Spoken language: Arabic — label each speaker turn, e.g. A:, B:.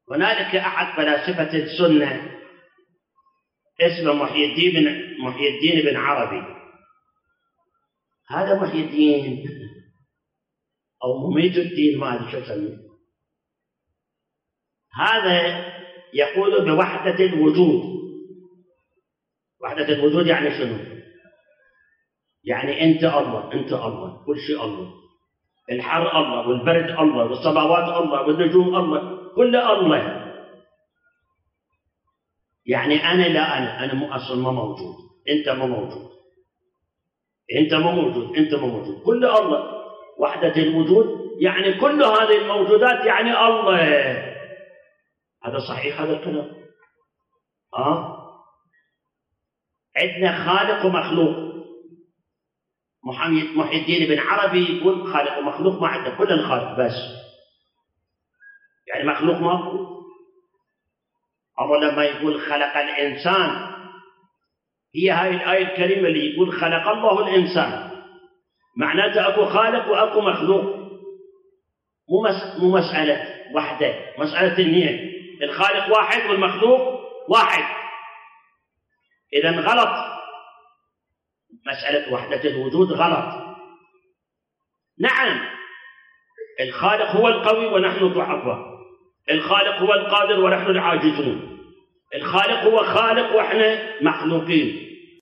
A: هنالك أحد فلاسفة السنة اسمه محي الدين بن عربي. هذا محي الدين أو مميت الدين، ما أدري شو أسميه، هذا يقول بوحدة الوجود. وحدة الوجود يعني شنو؟ يعني أنت الله، أنت الله، كل شيء الله، الحر الله والبرد الله والسماوات الله والنجوم الله، كل الله. يعني أنا لا أنا مو أصلا ما موجود، أنت ما موجود، أنت ما موجود، أنت ما موجود، كل الله. وحدة الوجود يعني كل هذه الموجودات يعني الله. هذا صحيح هذا الكلام؟ عندنا خالق ومخلوق. محي الدين بن عربي يقول خالق ومخلوق ما عندنا، كل الخالق بس، يعني مخلوق ما. أما لما يقول خلق الإنسان، هي هاي الآية الكريمة اللي يقول خلق الله الإنسان، معناته أكو خالق وأكو مخلوق، مو مسألة واحدة، مسألة اثنين، الخالق واحد والمخلوق واحد. إذن غلط، مسألة وحدة الوجود غلط. نعم، الخالق هو القوي ونحن ضعفاء، الخالق هو القادر ونحن العاجزون، الخالق هو خالق وإحنا مخلوقين.